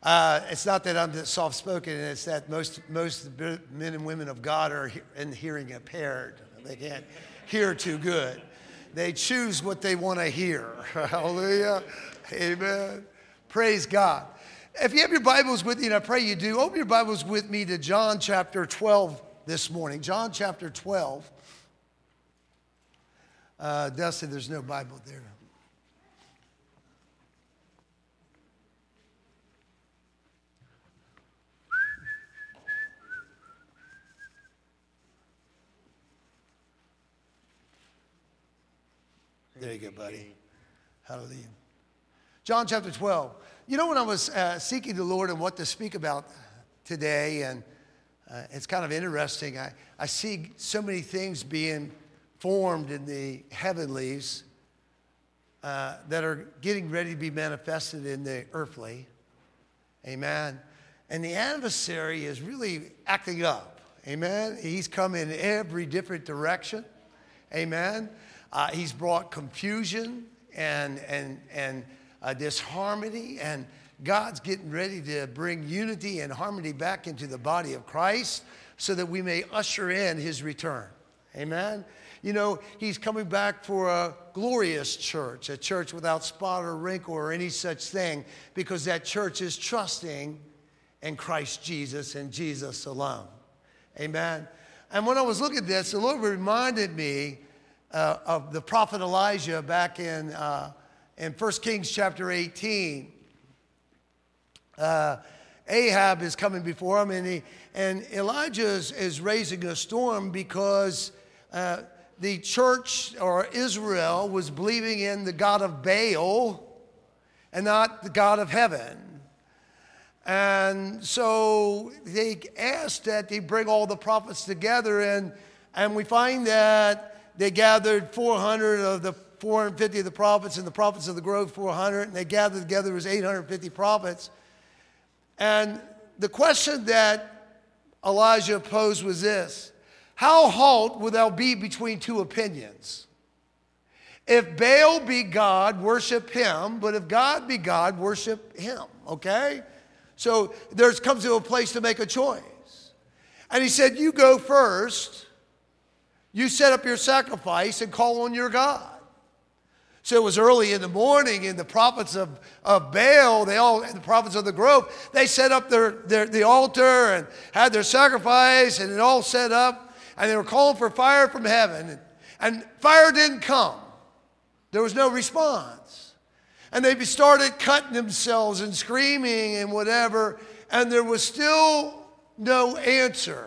It's not that I'm soft-spoken, it's that most men and women of God are hearing impaired. They can't hear too good. They choose what they want to hear. Hallelujah. Amen. Praise God. If you have your Bibles with you, and I pray you do, open your Bibles with me to John chapter 12 this morning. John chapter 12. Dustin, there's no Bible there. There you go, buddy. Hallelujah. John chapter 12. You know, when I was seeking the Lord and what to speak about today, and it's kind of interesting, I see so many things being formed in the heavenlies that are getting ready to be manifested in the earthly. Amen. And the adversary is really acting up. Amen. He's come in every different direction. Amen. He's brought confusion and disharmony, and God's getting ready to bring unity and harmony back into the body of Christ so that we may usher in his return. Amen. You know, he's coming back for a glorious church, a church without spot or wrinkle or any such thing, because that church is trusting in Christ Jesus and Jesus alone. Amen. And when I was looking at this, the Lord reminded me of the prophet Elijah back in 1 Kings chapter 18. Ahab is coming before him, and Elijah is raising a storm because the church, or Israel, was believing in the God of Baal and not the God of heaven. And so they asked that they bring all the prophets together, and we find that they gathered 400 of the 450 of the prophets, and the prophets of the grove 400, and they gathered together as 850 prophets. And the question that Elijah posed was this: how halt wilt thou be between two opinions? If Baal be God, worship him, but if God be God, worship him. Okay? So there comes to a place to make a choice. And he said, you go first. You set up your sacrifice and call on your God. So it was early in the morning, and the prophets of Baal, the prophets of the grove, they set up the altar and had their sacrifice, and it all set up, and they were calling for fire from heaven, and fire didn't come. There was no response. And they started cutting themselves and screaming and whatever, and there was still no answer.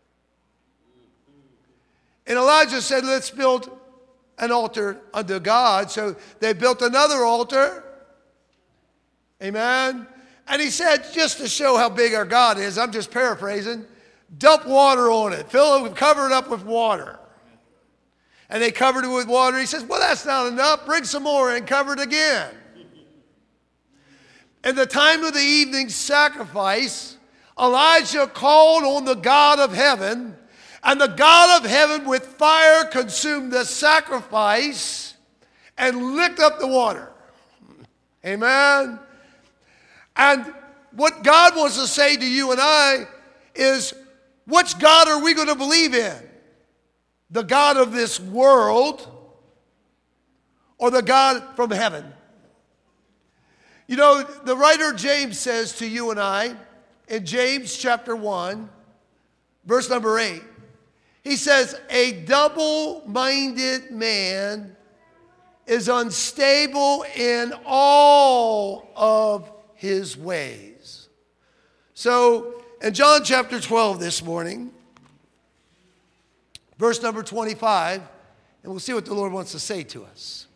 And Elijah said, let's build an altar unto God. So they built another altar. Amen. And he said, just to show how big our God is, I'm just paraphrasing, dump water on it. Cover it up with water. And they covered it with water. He says, well, that's not enough. Bring some more and cover it again. In the time of the evening sacrifice, Elijah called on the God of heaven, and the God of heaven with fire consumed the sacrifice and licked up the water. Amen. And what God wants to say to you and I is, which God are we going to believe in? The God of this world or the God from heaven? You know, the writer James says to you and I in James chapter 1, verse number 8, he says, a double-minded man is unstable in all of his ways. So in John chapter 12 this morning, verse number 25, and we'll see what the Lord wants to say to us.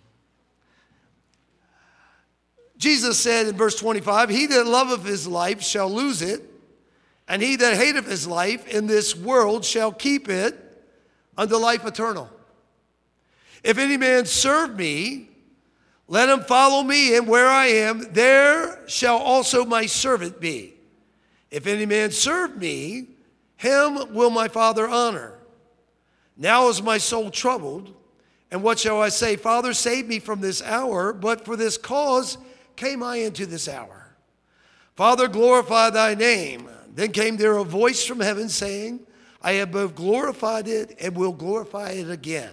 Jesus said in verse 25, he that loveth his life shall lose it, and he that hateth his life in this world shall keep it unto life eternal. If any man serve me, let him follow me, and where I am, there shall also my servant be. If any man serve me, him will my Father honor. Now is my soul troubled, and what shall I say? Father, save me from this hour, but for this cause came I into this hour. Father, glorify thy name. Then came there a voice from heaven saying, I have both glorified it and will glorify it again.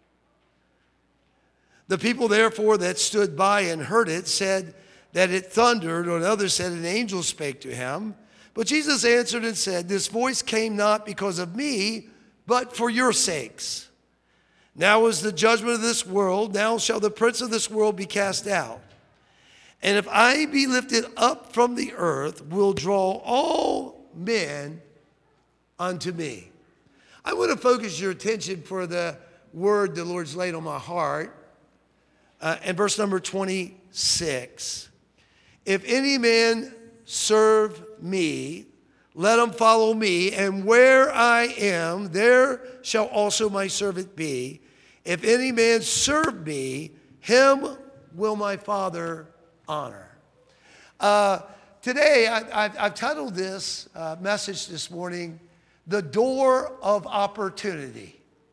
The people therefore that stood by and heard it said that it thundered, or others said an angel spake to him. But Jesus answered and said, this voice came not because of me, but for your sakes. Now is the judgment of this world. Now shall the prince of this world be cast out. And if I be lifted up from the earth, will draw all men unto me. I want to focus your attention for the word the Lord's laid on my heart. In verse number 26. If any man serve me, let him follow me, and where I am, there shall also my servant be. If any man serve me, him will my Father honor. Today, I've titled this message this morning, The Door of Opportunity.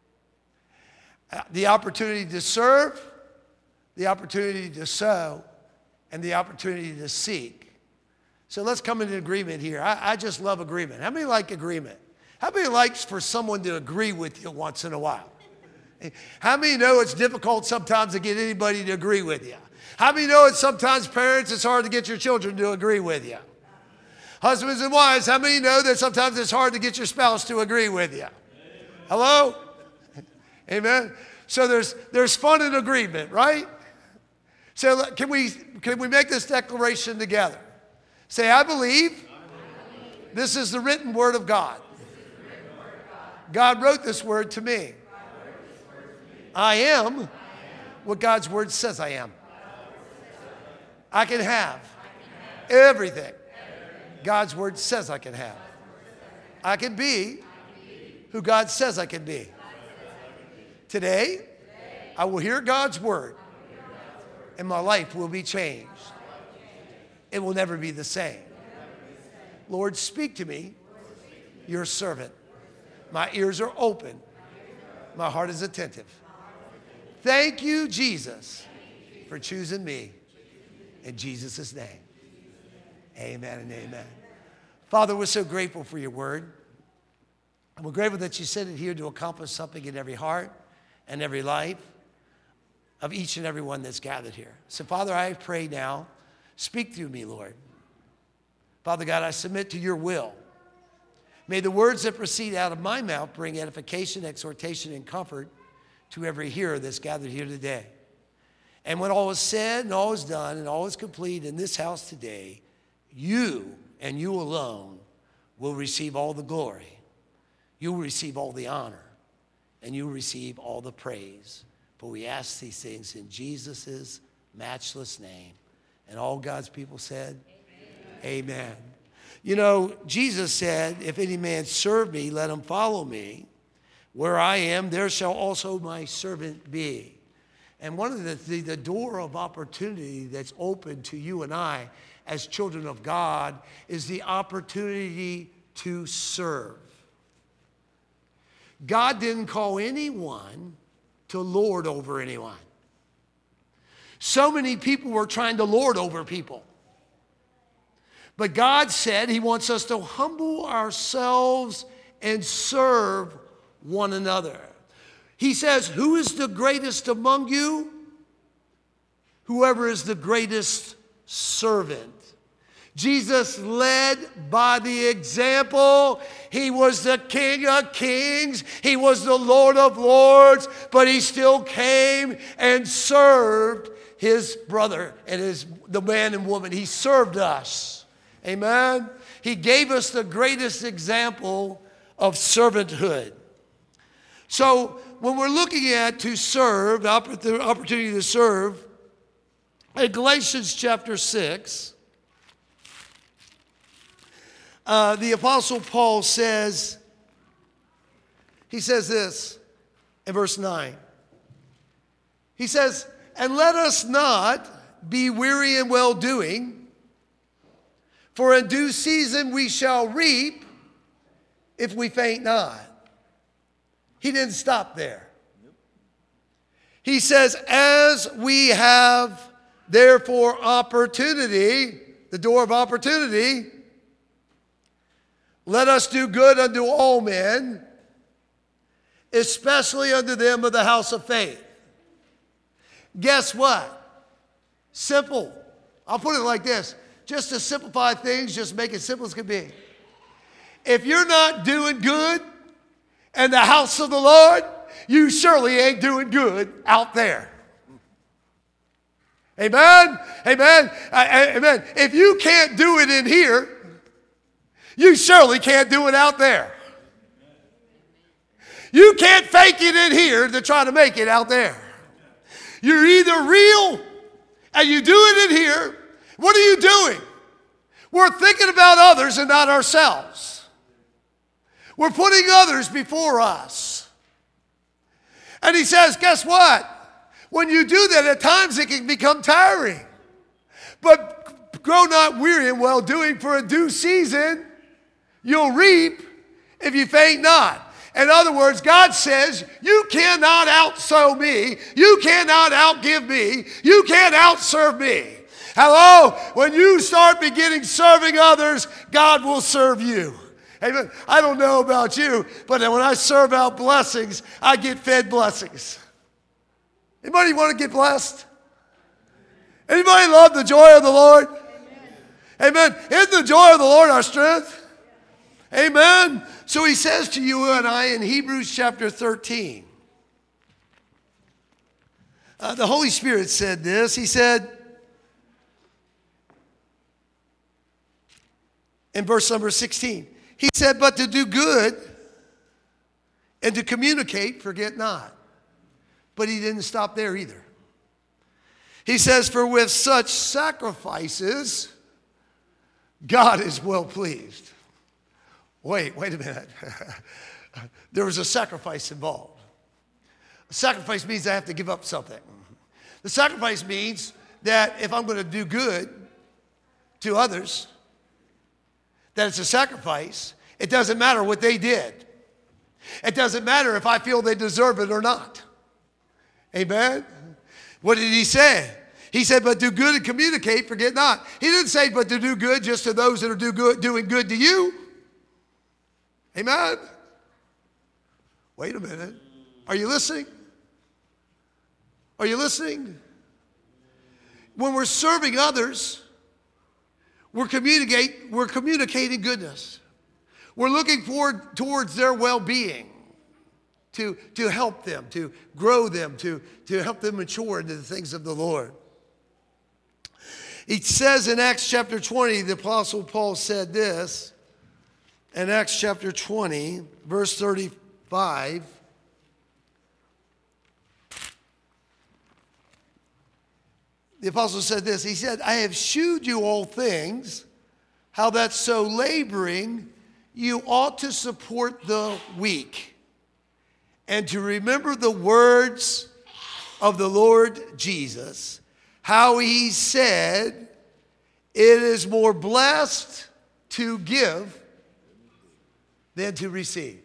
The opportunity to serve, the opportunity to sow, and the opportunity to seek. So let's come into agreement here. I just love agreement. How many like agreement? How many likes for someone to agree with you once in a while? How many know it's difficult sometimes to get anybody to agree with you? How many know it's sometimes parents, it's hard to get your children to agree with you? Husbands and wives, how many know that sometimes it's hard to get your spouse to agree with you? Hello? Amen? So there's fun in agreement, right? So can we make this declaration together? Say, I believe this is the written word of God. God wrote this word to me. I am what God's word says I am. I can have everything God's word says I can have. I can be who God says I can be. Today, I will hear God's word, and my life will be changed. It will never be the same. Lord, speak to me, your servant. My ears are open. My heart is attentive. Thank you, Jesus, for choosing me. In Jesus' name, amen and amen. Father, we're so grateful for your word. And we're grateful that you sent it here to accomplish something in every heart and every life of each and every one that's gathered here. So, Father, I pray now, speak through me, Lord. Father God, I submit to your will. May the words that proceed out of my mouth bring edification, exhortation, and comfort to every hearer that's gathered here today. And when all is said and all is done and all is complete in this house today, you and you alone will receive all the glory. You will receive all the honor, and you will receive all the praise. For we ask these things in Jesus' matchless name. And all God's people said, amen. Amen. You know, Jesus said, if any man serve me, let him follow me. Where I am, there shall also my servant be. And one of the door of opportunity that's open to you and I as children of God is the opportunity to serve. God didn't call anyone to lord over anyone. So many people were trying to lord over people. But God said he wants us to humble ourselves and serve one another. He says, who is the greatest among you? Whoever is the greatest servant. Jesus led by the example. He was the King of Kings. He was the Lord of Lords, but he still came and served his brother and the man and woman. He served us. Amen. He gave us the greatest example of servanthood. So when we're looking at to serve, the opportunity to serve, in Galatians chapter 6, the Apostle Paul says, he says this in verse 9. He says, and let us not be weary in well-doing, for in due season we shall reap if we faint not. He didn't stop there. He says, as we have therefore opportunity, the door of opportunity. Let us do good unto all men, especially unto them of the house of faith. Guess what? Simple. I'll put it like this. Just to simplify things, just make it simple as can be. If you're not doing good in the house of the Lord, you surely ain't doing good out there. Amen? Amen? Amen. If you can't do it in here, you surely can't do it out there. You can't fake it in here to try to make it out there. You're either real and you do it in here. What are you doing? We're thinking about others and not ourselves. We're putting others before us. And he says, guess what? When you do that, at times it can become tiring. But grow not weary in well doing, for in due season you'll reap if you faint not. In other words, God says, you cannot outsow me. You cannot outgive me. You can't outserve me. Hello? When you start beginning serving others, God will serve you. Amen. I don't know about you, but when I serve out blessings, I get fed blessings. Anybody want to get blessed? Anybody love the joy of the Lord? Amen. Isn't the joy of the Lord our strength? Amen. So he says to you and I in Hebrews chapter 13. The Holy Spirit said this. He said in verse number 16, he said, but to do good and to communicate, forget not. But he didn't stop there either. He says, for with such sacrifices, God is well pleased. Wait a minute. There was a sacrifice involved. A sacrifice means I have to give up something. The sacrifice means that if I'm going to do good to others, that it's a sacrifice. It doesn't matter what they did. It doesn't matter if I feel they deserve it or not. Amen? What did he say? He said, but do good and communicate, forget not. He didn't say, but to do good just to those that are doing good to you. Amen? Wait a minute. Are you listening? Are you listening? When we're serving others, we're communicating goodness. We're looking forward towards their well-being, to help them, to grow them, to help them mature into the things of the Lord. It says in Acts chapter 20, the Apostle Paul said this, in Acts chapter 20, verse 35, the apostle said this. He said, I have shewed you all things, how that so laboring you ought to support the weak, and to remember the words of the Lord Jesus, how he said, it is more blessed to give than to receive.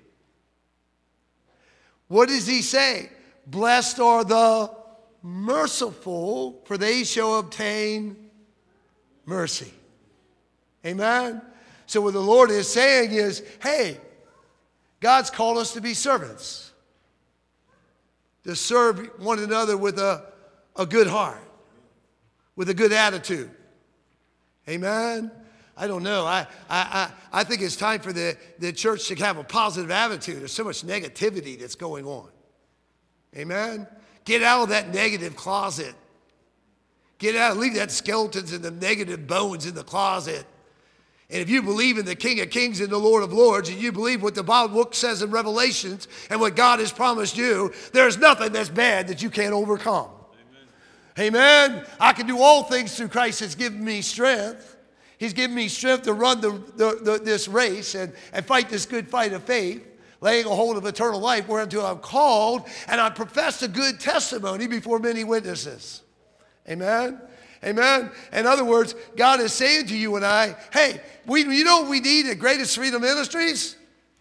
What does he say? Blessed are the merciful, for they shall obtain mercy. Amen? So what the Lord is saying is, hey, God's called us to be servants, to serve one another with a good heart, with a good attitude. Amen? I don't know. I think it's time for the church to have a positive attitude. There's so much negativity that's going on. Amen? Get out of that negative closet. Get out, leave that skeletons and the negative bones in the closet. And if you believe in the King of Kings and the Lord of Lords, and you believe what the Bible book says in Revelations and what God has promised you, there's nothing that's bad that you can't overcome. Amen. Amen. I can do all things through Christ that's given me strength. He's given me strength to run this race and fight this good fight of faith, laying a hold of eternal life, whereunto I'm called, and I profess a good testimony before many witnesses. Amen? Amen? In other words, God is saying to you and I, hey, you know what we need at Greatest Freedom Ministries?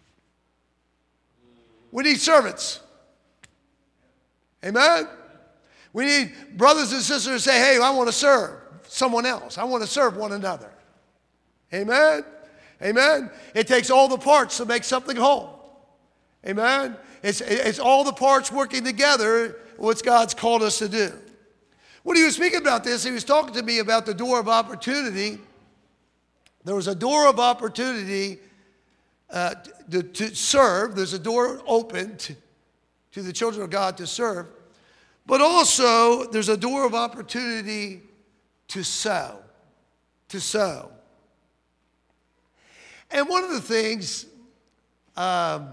We need servants. Amen? We need brothers and sisters to say, hey, I want to serve. someone else. I want to serve one another. Amen? Amen? It takes all the parts to make something whole. Amen? It's all the parts working together, what God's called us to do. When he was speaking about this, he was talking to me about the door of opportunity. There was a door of opportunity to serve. There's a door open to the children of God to serve. But also, there's a door of opportunity to sow. To sow. And one of the things that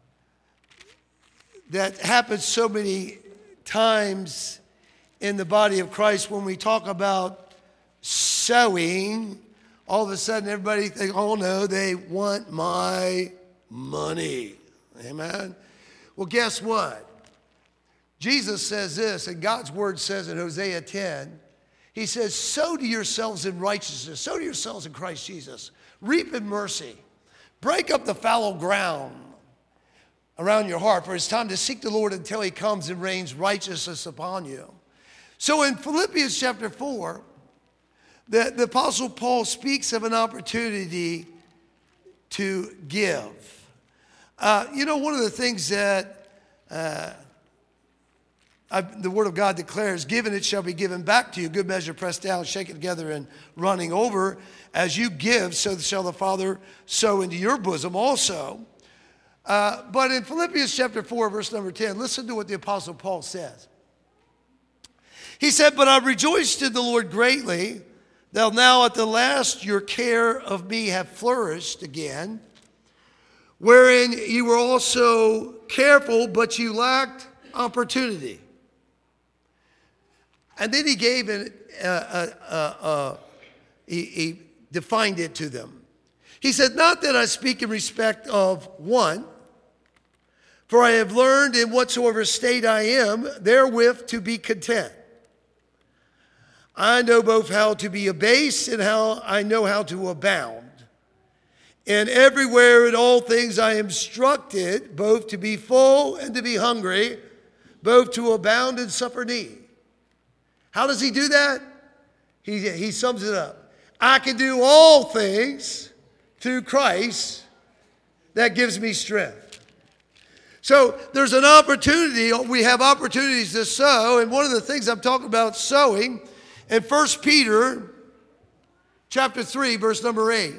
happens so many times in the body of Christ when we talk about sowing, all of a sudden everybody thinks, oh no, they want my money. Amen? Well, guess what? Jesus says this, and God's word says in Hosea 10, he says, sow to yourselves in righteousness, sow to yourselves in Christ Jesus, reap in mercy, break up the fallow ground around your heart, for it's time to seek the Lord until he comes and rains righteousness upon you. So in Philippians chapter 4, the Apostle Paul speaks of an opportunity to give. One of the things that the Word of God declares, given it shall be given back to you, good measure pressed down, shaken together, and running over. As you give, so shall the Father sow into your bosom also. But in Philippians chapter 4, verse number 10, listen to what the Apostle Paul says. He said, but I rejoiced in the Lord greatly, that now at the last your care of me have flourished again, wherein you were also careful, but you lacked opportunity. And then he gave he defined it to them. He said, not that I speak in respect of one, for I have learned in whatsoever state I am, therewith to be content. I know both how to be abased and how I know how to abound. And everywhere in all things I am instructed, both to be full and to be hungry, both to abound and suffer need. How does he do that? He sums it up. I can do all things through Christ that gives me strength. So there's an opportunity. We have opportunities to sow. And one of the things I'm talking about sowing in 1 Peter chapter 3, verse number 8.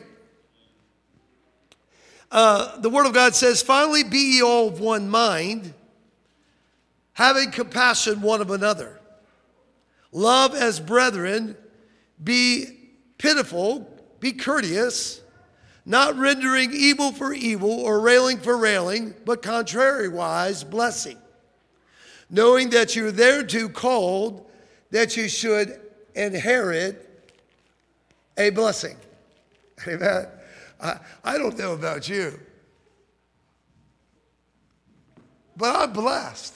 The Word of God says, finally be ye all of one mind, having compassion one of another. Love as brethren, be pitiful, be courteous, not rendering evil for evil or railing for railing, but contrariwise blessing, knowing that you're thereto called, that you should inherit a blessing. Amen. I don't know about you, but I'm blessed.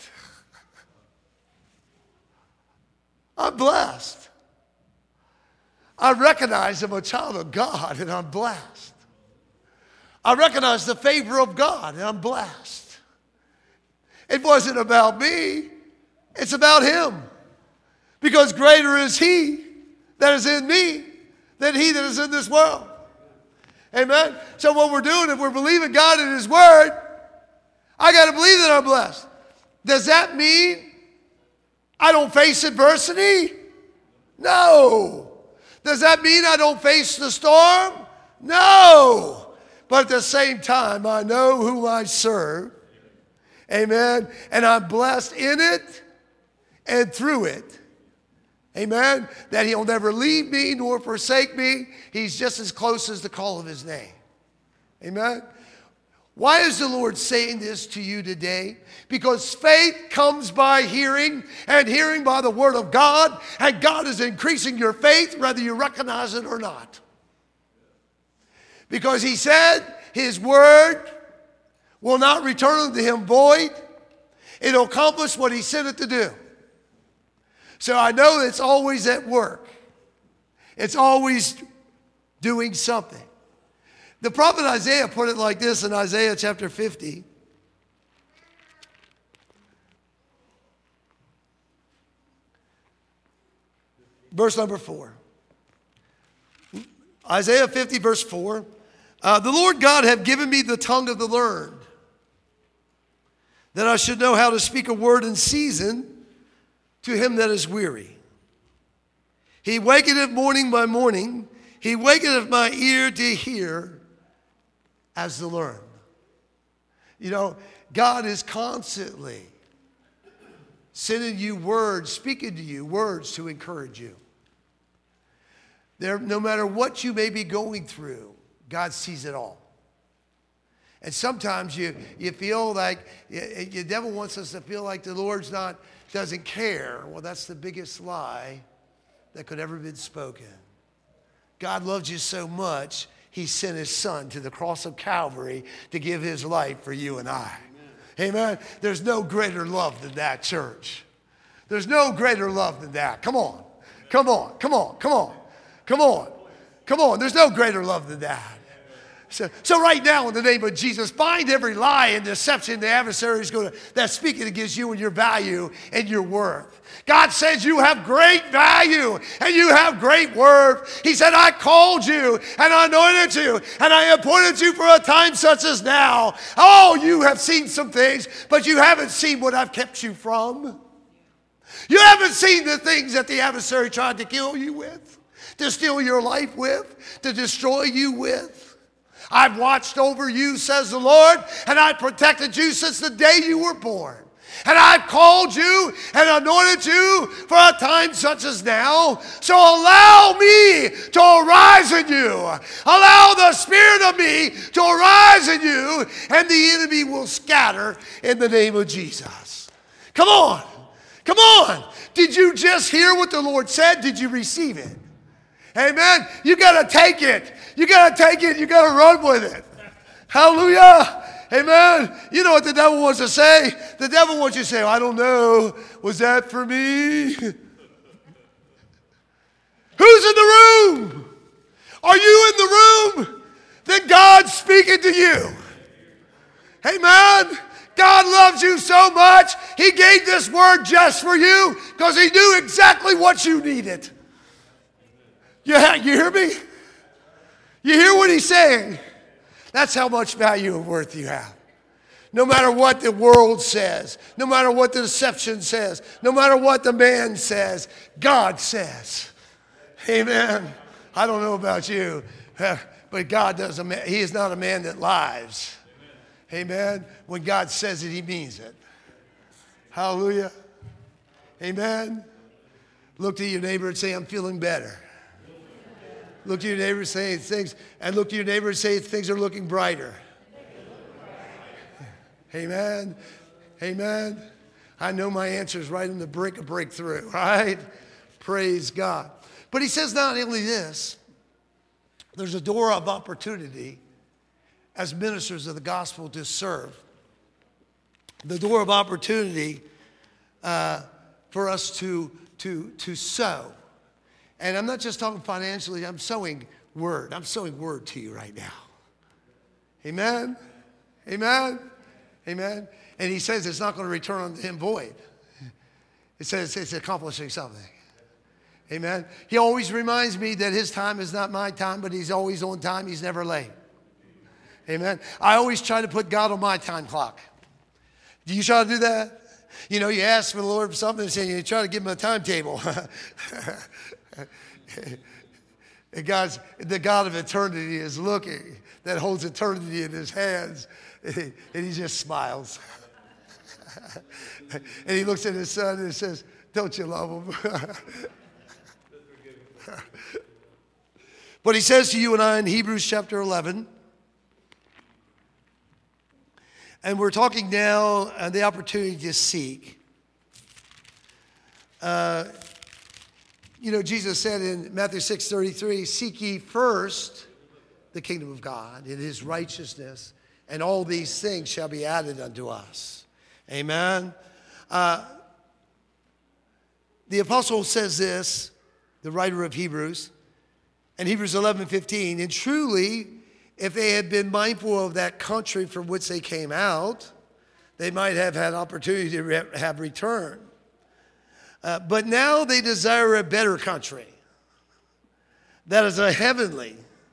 I'm blessed. I recognize I'm a child of God and I'm blessed. I recognize the favor of God and I'm blessed. It wasn't about me. It's about Him. Because greater is He that is in me than he that is in this world. Amen? So what we're doing, if we're believing God in His Word, I got to believe that I'm blessed. Does that mean I don't face adversity? No. Does that mean I don't face the storm? No. But at the same time, I know who I serve. Amen? And I'm blessed in it and through it. Amen? That He'll never leave me nor forsake me. He's just as close as the call of His name. Amen? Why is the Lord saying this to you today? Because faith comes by hearing, and hearing by the Word of God, and God is increasing your faith whether you recognize it or not. Because He said His Word will not return unto Him void. It'll accomplish what He sent it to do. So I know it's always at work. It's always doing something. The prophet Isaiah put it like this in Isaiah chapter 50. Verse number 4. Isaiah 50, verse 4. The Lord God have given me the tongue of the learned, that I should know how to speak a word in season to him that is weary. He waketh morning by morning. He waketh my ear to hear as the learned. You know, God is constantly sending you words, speaking to you, words to encourage you. No matter what you may be going through, God sees it all. And sometimes you feel like, the devil wants us to feel like the Lord's doesn't care. Well, that's the biggest lie that could ever have been spoken. God loves you so much, he sent his son to the cross of Calvary to give his life for you and I. Amen. There's no greater love than that, church. There's no greater love than that. Come on. Come on. Come on. Come on. Come on. Come on. There's no greater love than that. So right now, in the name of Jesus, bind every lie and deception the adversary is that's speaking against you and your value and your worth. God says you have great value and you have great worth. He said, I called you and I anointed you and I appointed you for a time such as now. Oh, you have seen some things, but you haven't seen what I've kept you from. You haven't seen the things that the adversary tried to kill you with, to steal your life with, to destroy you with. I've watched over you, says the Lord, and I've protected you since the day you were born. And I've called you and anointed you for a time such as now. So allow me to arise in you. Allow the Spirit of me to arise in you, and the enemy will scatter in the name of Jesus. Come on. Come on. Did you just hear what the Lord said? Did you receive it? Amen. You got to take it. You got to take it. You got to run with it. Hallelujah. Amen. You know what the devil wants to say? The devil wants you to say, I don't know. Was that for me? Who's in the room? Are you in the room? Then God's speaking to you. Amen. God loves you so much, he gave this word just for you because he knew exactly what you needed. Yeah, you hear me? You hear what he's saying? That's how much value and worth you have. No matter what the world says, no matter what the deception says, no matter what the man says, God says. Amen. I don't know about you, but God doesn't. He is not a man that lies. Amen. When God says it, he means it. Hallelujah. Amen. Look to your neighbor and say, I'm feeling better. Look to your neighbor and say things, and look to your neighbor and say things are looking brighter. Amen. Amen. I know my answer is right on the brink of breakthrough. Right? Praise God. But he says not only this, there's a door of opportunity as ministers of the gospel to serve. The door of opportunity for us to sow. And I'm not just talking financially, I'm sowing word. I'm sowing word to you right now. Amen? Amen? Amen? And he says it's not going to return on him void. It says it's accomplishing something. Amen? He always reminds me that his time is not my time, but he's always on time. He's never late. Amen? I always try to put God on my time clock. Do you try to do that? You know, you ask for the Lord for something and you try to give him a timetable. And the God of eternity is looking, that holds eternity in his hands, and he just smiles. And he looks at his son and says, don't you love him? But he says to you and I in Hebrews chapter 11, and we're talking now on the opportunity to seek. You know, Jesus said in Matthew 6:33, seek ye first the kingdom of God and his righteousness, and all these things shall be added unto us. Amen. The apostle says this, the writer of Hebrews, in Hebrews 11:15, and truly, if they had been mindful of that country from which they came out, they might have had opportunity to have returned. But now they desire a better country. That is a heavenly.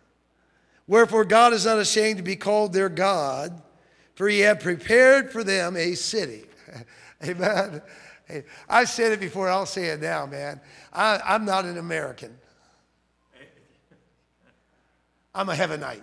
Wherefore God is not ashamed to be called their God, for he hath prepared for them a city. Amen. Hey, I've said it before, I'll say it now, man. I'm not an American. I'm a heavenite.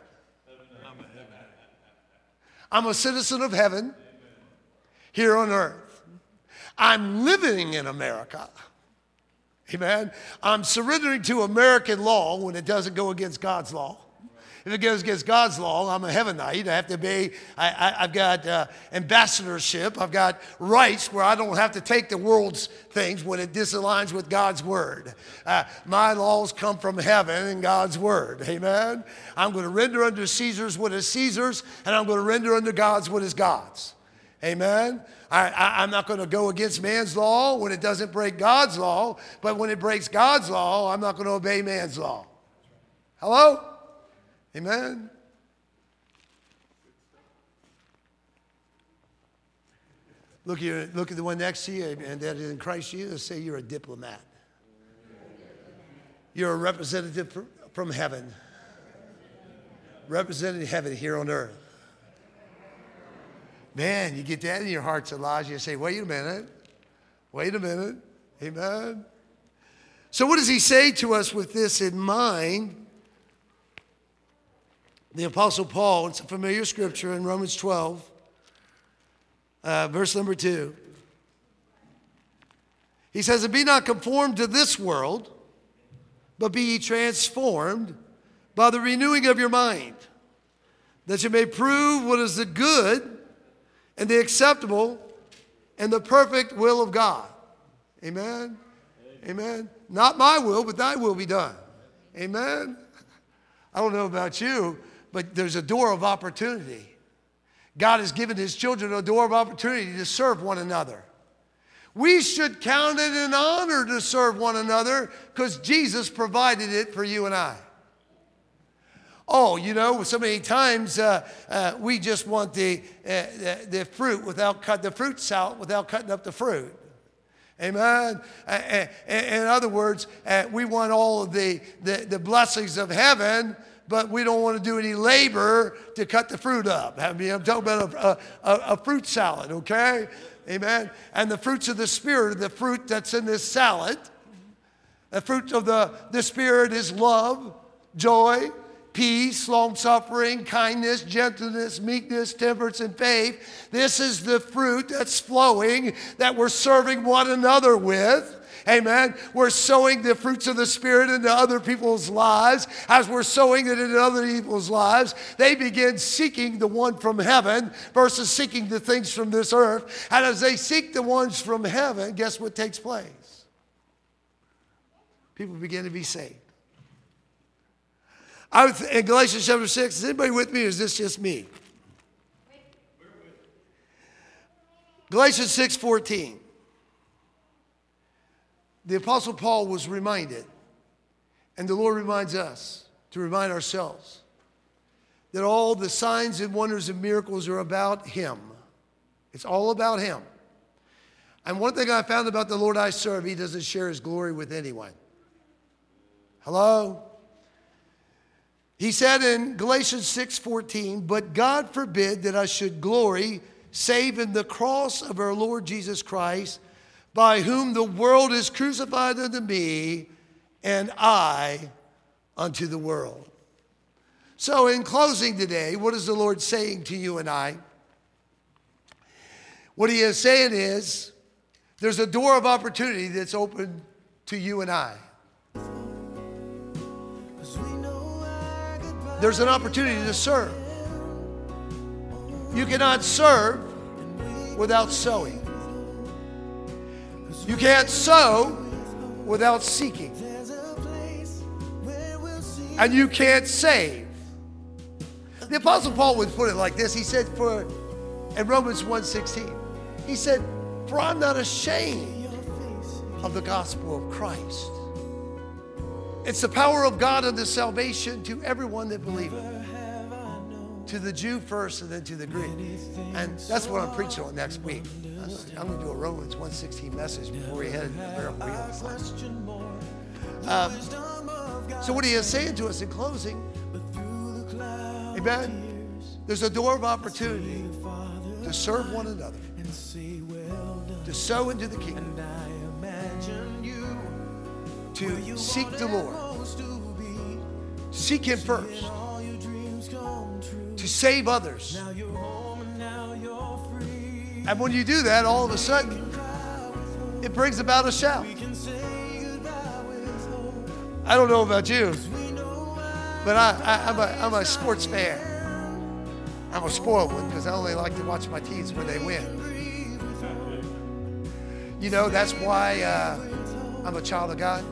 I'm a citizen of heaven here on earth. I'm living in America. Amen. I'm surrendering to American law when it doesn't go against God's law. If it goes against God's law, I'm a heavenite. I have to be, I've got ambassadorship. I've got rights where I don't have to take the world's things when it disaligns with God's word. My laws come from heaven and God's word. Amen. I'm going to render unto Caesar's what is Caesar's, and I'm going to render unto God's what is God's. Amen. I'm not going to go against man's law when it doesn't break God's law, but when it breaks God's law, I'm not going to obey man's law. Hello? Amen. Look at the one next to you, and that is in Christ Jesus. Say you're a diplomat. You're a representative from heaven. Representing heaven here on earth. Man, you get that in your hearts, Elijah. You say, wait a minute. Wait a minute. Amen. So what does he say to us with this in mind? The Apostle Paul, it's a familiar scripture in Romans 12, verse number 2. He says, and be not conformed to this world, but be ye transformed by the renewing of your mind, that you may prove what is the good and the acceptable and the perfect will of God. Amen? Amen. Not my will, but thy will be done. Amen? I don't know about you, but there's a door of opportunity. God has given his children a door of opportunity to serve one another. We should count it an honor to serve one another because Jesus provided it for you and I. Oh, you know, so many times we just want the fruit without cutting the fruits out, without cutting up the fruit. Amen. In other words, we want all of the blessings of heaven, but we don't want to do any labor to cut the fruit up. I mean, I'm talking about a fruit salad, okay? Amen. And the fruits of the Spirit, the fruit that's in this salad, the fruit of the Spirit is love, joy, peace, long-suffering, kindness, gentleness, meekness, temperance, and faith. This is the fruit that's flowing that we're serving one another with. Amen. We're sowing the fruits of the Spirit into other people's lives. As we're sowing it into other people's lives, they begin seeking the one from heaven versus seeking the things from this earth. And as they seek the ones from heaven, guess what takes place? People begin to be saved. In Galatians chapter 6, is anybody with me or is this just me? Galatians 6:14. The Apostle Paul was reminded, and the Lord reminds us to remind ourselves that all the signs and wonders and miracles are about him. It's all about him. And one thing I found about the Lord I serve, he doesn't share his glory with anyone. Hello? He said in Galatians 6:14, but God forbid that I should glory save in the cross of our Lord Jesus Christ, by whom the world is crucified unto me, and I unto the world. So in closing today, what is the Lord saying to you and I? What he is saying is, there's a door of opportunity that's open to you and I. There's an opportunity to serve. You cannot serve without sowing. You can't sow without seeking. And you can't save. The Apostle Paul would put it like this. He said in Romans 1:16, he said, for I'm not ashamed of the gospel of Christ. It's the power of God unto salvation to everyone that believeth. To the Jew first and then to the Greek. And that's what I'm preaching on next week. I'm going to do a Romans 1:16 message before we head into the miracle healing. So what he is saying to us in closing, Amen. There's a door of opportunity to serve one another, to sow into the kingdom, to seek the Lord, seek Him first, to save others. And when you do that, all of a sudden, it brings about a shout. I don't know about you, but I'm a sports fan. I'm a spoiled one because I only like to watch my teams when they win. You know, that's why I'm a child of God.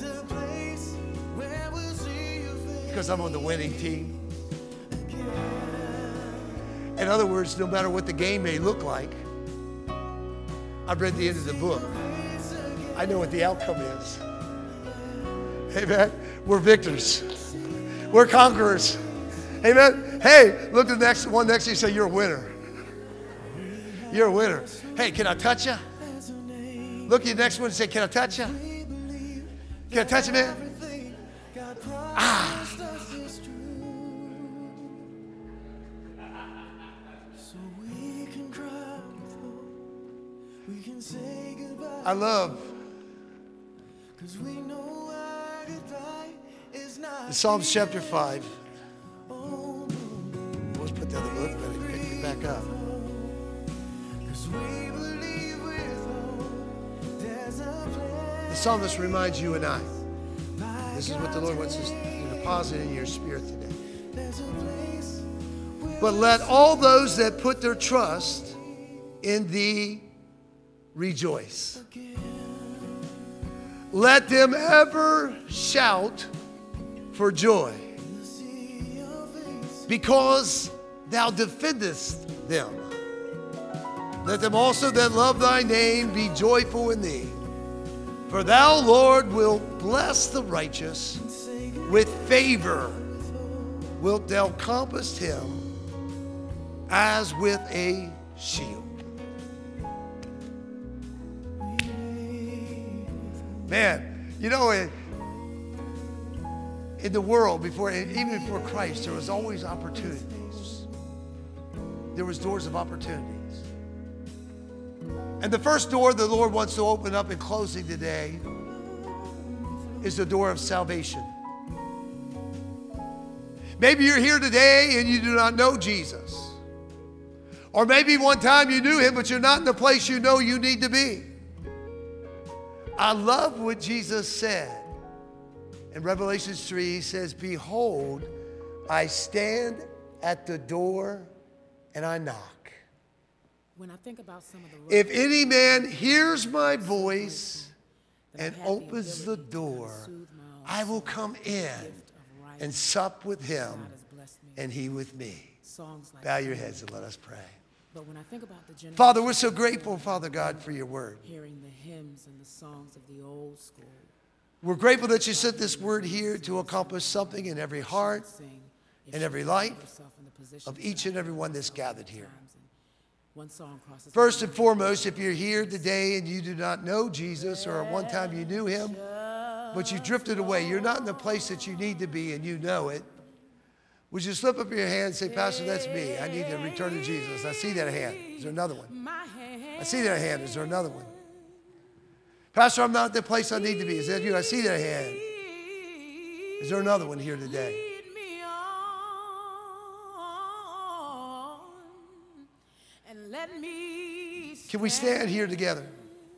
Because I'm on the winning team. In other words, no matter what the game may look like, I've read the end of the book. I know what the outcome is. Amen. We're victors. We're conquerors. Amen. Hey, look at the next one next to you and say, you're a winner. You're a winner. Hey, can I touch you? Look at the next one and say, can I touch you? Can I touch you, man? Ah. I love in Psalms chapter 5. Let's put down the book, but I picked it back up. The psalmist reminds you and I. This is what the Lord wants us to deposit in your spirit today. But let all those that put their trust in Thee rejoice. Let them ever shout for joy, because Thou defendest them. Let them also that love Thy name be joyful in Thee. For Thou, Lord, wilt bless the righteous. With favor wilt Thou compass him as with a shield. Man, you know, in the world, even before Christ, there was always opportunities. There was doors of opportunities. And the first door the Lord wants to open up in closing today is the door of salvation. Maybe you're here today and you do not know Jesus. Or maybe one time you knew Him, but you're not in the place you know you need to be. I love what Jesus said. In Revelation 3, He says, behold, I stand at the door and I knock. When I think about some of the if any man hears my voice and opens the door, I will come in and sup with him and he with me. Bow your heads and let us pray. But when I think about the Father, we're so grateful, Father God, for your word. Hearing the hymns and the songs of the old school. We're grateful that you sent this word here to accomplish something in every heart and every life of each and every one that's gathered here. First and foremost, if you're here today and you do not know Jesus, or at one time you knew Him, but you drifted away, you're not in the place that you need to be and you know it, would you slip up your hand and say, Pastor, that's me. I need to return to Jesus. I see that hand. Is there another one? I see that hand. Is there another one? Pastor, I'm not at the place I need to be. Is that you? I see that hand. Is there another one here today? Can we stand here together?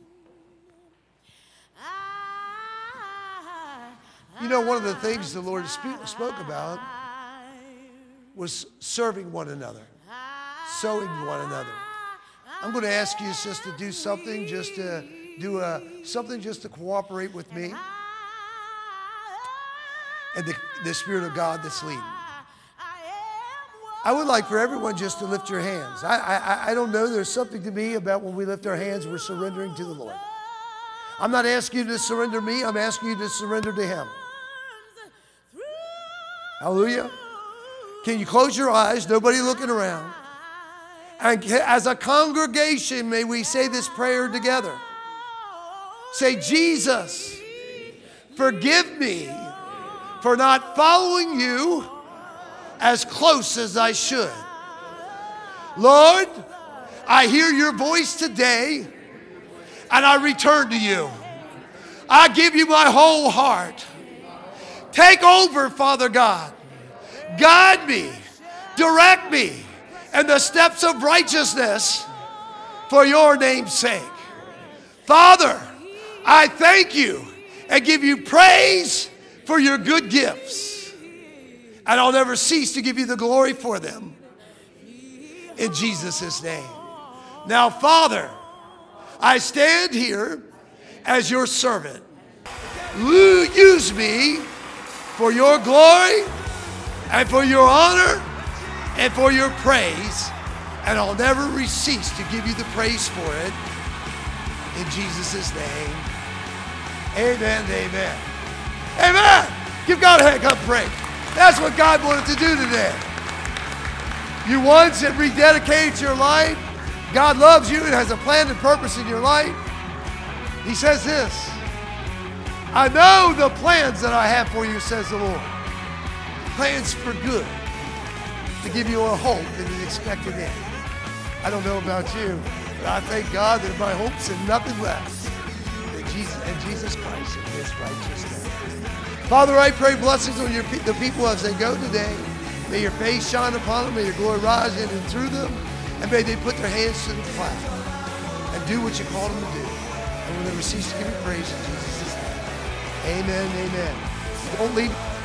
You know, one of the things the Lord spoke about was serving one another, sowing one another. I'm going to ask you just to do something, just to cooperate with me and the Spirit of God that's leading. I would like for everyone just to lift your hands. I don't know, there's something to me about when we lift our hands, we're surrendering to the Lord. I'm not asking you to surrender me, I'm asking you to surrender to Him. Hallelujah. Can you close your eyes, nobody looking around? And as a congregation, may we say this prayer together. Say, Jesus, forgive me for not following you as close as I should. Lord, I hear your voice today, and I return to you. I give you my whole heart. Take over, Father God. Guide me, direct me in the steps of righteousness for your name's sake. Father, I thank you and give you praise for your good gifts. And I'll never cease to give you the glory for them. In Jesus' name. Now, Father, I stand here as your servant. Use me for your glory and for your honor and for your praise. And I'll never cease to give you the praise for it. In Jesus' name. Amen and amen. Amen. Give God a hand. Come pray. That's what God wanted to do today. You once have rededicated your life. God loves you and has a plan and purpose in your life. He says this, I know the plans that I have for you, says the Lord. Plans for good, to give you a hope and an expected end. I don't know about you, but I thank God that my hope's in nothing less than Jesus Christ and his righteousness. Father, I pray blessings on the people as they go today. May your face shine upon them. May your glory rise in and through them. And may they put their hands to the plow and do what you called them to do. And we'll never cease to give you praise in Jesus' name. Amen, amen. Don't leave.